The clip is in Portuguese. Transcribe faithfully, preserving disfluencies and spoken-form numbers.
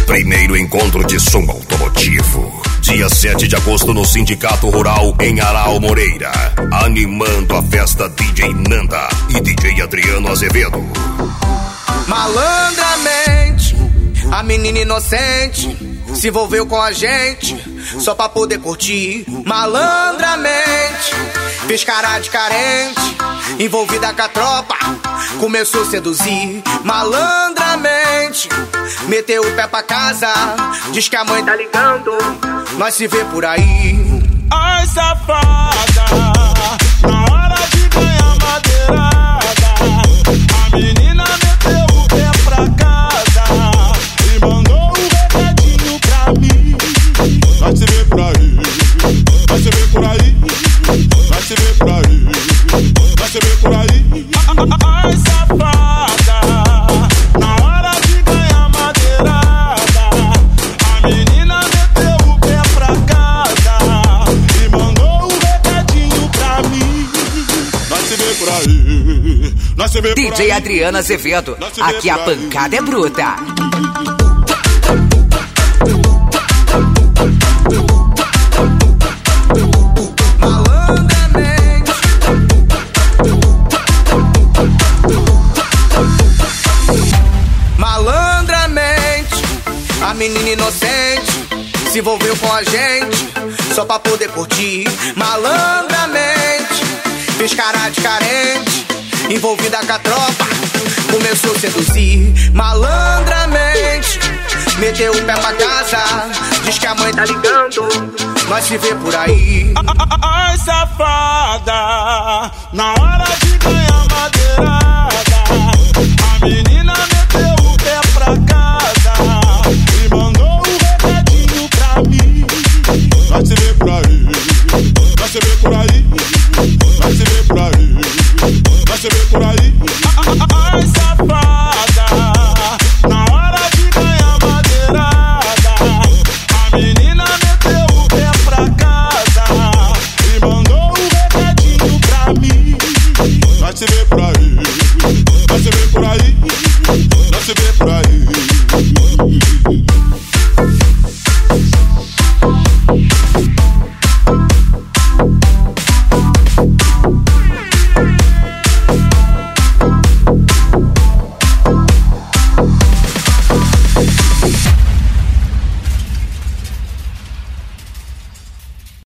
Primeiro encontro de som automotivo. Dia sete de agosto no Sindicato Rural em Aral Moreira. Animando a festa D J Nanda e D J Adriano Azevedo. Malandramente, a menina inocente se envolveu com a gente só pra poder curtir. Malandramente, fez cara de carente, envolvida com a tropa, começou a seduzir. Malandramente, meteu o pé pra casa, diz que a mãe tá ligando, nós se vê por aí. Ai, safada, na hora de ganhar madeirada, a menina meteu o pé pra casa e mandou um recadinho pra mim. Vai se ver por aí, vai se ver por aí, vai se ver por aí, vai se ver por aí. Ai, safada, na hora de ganhar madeirada, a menina meteu o pé pra casa e mandou um recadinho pra mim. Vai se ver por aí, vai se ver por aí. D J Adriano Azevedo, aqui a pancada é bruta. Malandramente, a menina inocente se envolveu com a gente só pra poder curtir. Malandramente, fez cara de carente, envolvida com a tropa, começou a seduzir. Malandramente, meteu o pé pra casa, diz que a mãe tá ligando, nós se vê por aí. Ai, safada, na hora de ganhar madeirada, a menina